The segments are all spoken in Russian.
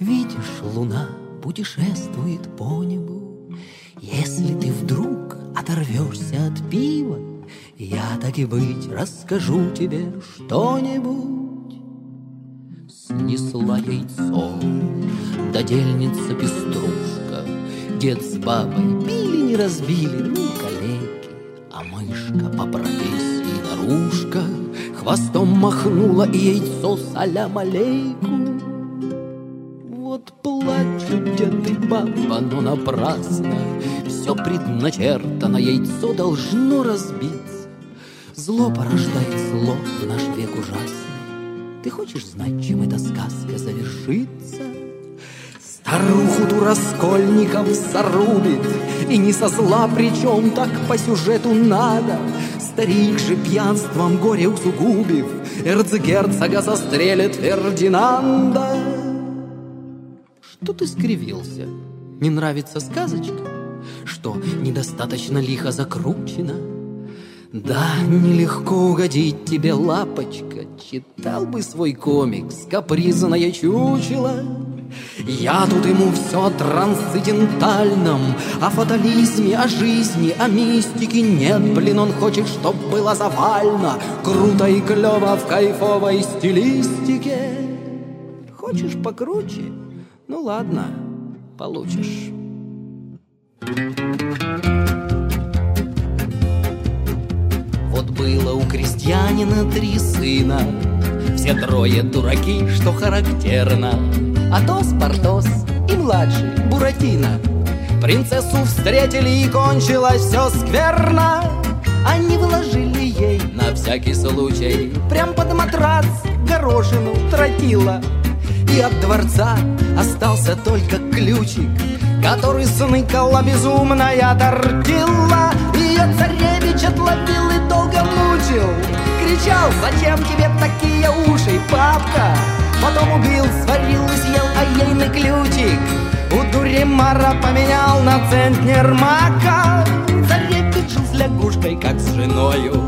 Видишь, луна путешествует по небу. Если ты вдруг оторвешься от пива, я, так и быть, расскажу тебе что-нибудь. Снесла яйцо додельница пеструшка. Дед с бабой пили, не разбили, ну, калеки. А мышка по профессии наружка хвостом махнула и яйцо салям алейку. Вот плачут дед и баба, но напрасно. Все предначертано, яйцо должно разбиться. Зло порождает зло в наш век ужасный. Ты хочешь знать, чем эта сказка завершится? Старуху ту Раскольников зарубит, и не со зла, причем так по сюжету надо. Старик же пьянством горе усугубив, эрцгерцога застрелит Фердинанда. Что ты скривился? Не нравится сказочка? Что недостаточно лихо закручено? Да, нелегко угодить тебе, лапочка. Читал бы свой комикс «Капризное чучело». Я тут ему все о трансцендентальном, о фатализме, о жизни, о мистике. Нет, блин, он хочет, чтоб было завально, круто и клево в кайфовой стилистике. Хочешь покруче? Ну ладно, получишь. Вот было у крестьянина 3 сына, все 3 дураки, что характерно. Атос, Портос и младший Буратино. Принцессу встретили и кончилось все скверно. Они вложили ей на всякий случай прям под матрас горошину тротила. И от дворца остался только ключик, который сныкала безумная тортила. Ее царевич отловил и долго мучил, кричал: зачем тебе такие уши, папка? Потом убил, сварил и съел, а ейный ключик у Дуримара поменял на центнер мака. Царевич жил с лягушкой, как с женою,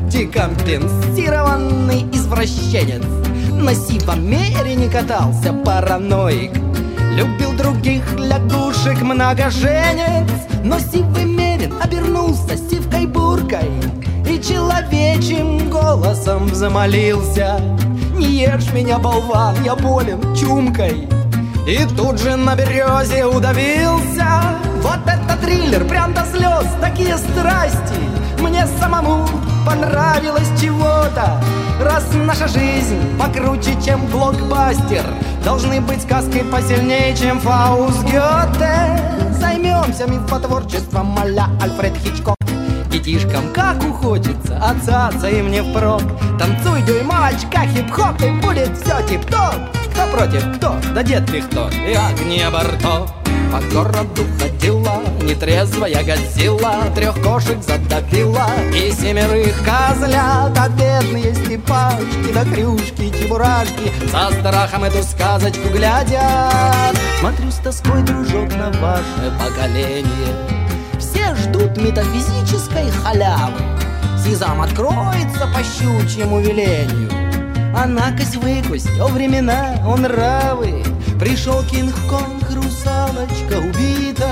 декомпенсированный извращенец. На сивомере катался параноик, любил других лягушек многоженец. Но сивый мерин обернулся сивкой-буркой и человечьим голосом замолился: не ешь меня, болван, я болен чумкой. И тут же на березе удавился. Вот это триллер, прям до слез, такие страсти. Мне самому понравилось чего-то. Раз наша жизнь покруче, чем блокбастер, должны быть сказки посильнее, чем Фауст Гёте. Займемся мифотворчеством а-ля Альфред Хичкок. Детишкам как хочется, отца им не впрок. Танцуй, дюймовочка, хип-хоп, и будет все тип-топ. Кто против, кто? Да дед ты кто? И огни борто. По городу ходила нетрезвая Годзилла, 3 кошек задавила и 7 козлят. А бедные степашки да крюшки, чебурашки со страхом эту сказочку глядят. Смотрю с тоской, дружок, на ваше поколение. Все ждут метафизической халявы. Сезам откроется по щучьему велению. А накось-выкось, о времена, о нравы. Пришел Кинг-Конг, русалочка убита.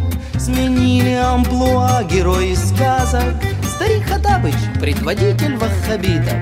Сменили амплуа герой из сказок. Старик Хоттабыч, предводитель ваххабитов.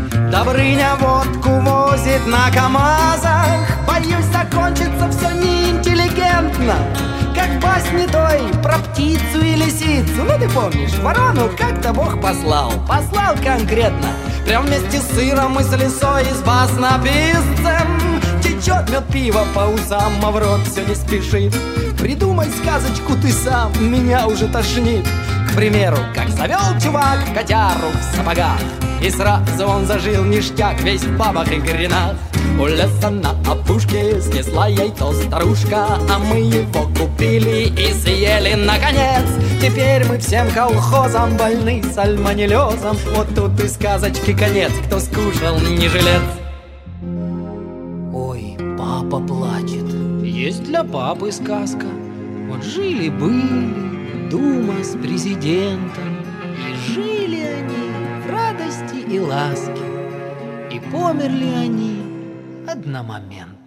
Добрыня водку возит на КамАЗах. Боюсь, закончится все неинтеллигентно, как басни той про птицу и лисицу. Ну ты помнишь, ворону как-то Бог послал. Послал конкретно, прям вместе с сыром и с лисой, и с баснописцем. Течет мед пива по усам, а в рот все не спешит. Придумай сказочку ты сам, меня уже тошнит. К примеру, как завел чувак котяру в сапогах, и сразу он зажил ништяк, весь в бабах и гренах. У леса на опушке снесла яйцо старушка, а мы его купили и съели наконец. Теперь мы всем колхозам больны сальмонеллезом. Вот тут и сказочки конец, кто скушал, не жилец. Ой, папа плачет. Есть для папы сказка. Вот жили-были дума с президентом, и жили они в радости и ласке, и померли они одномоментно.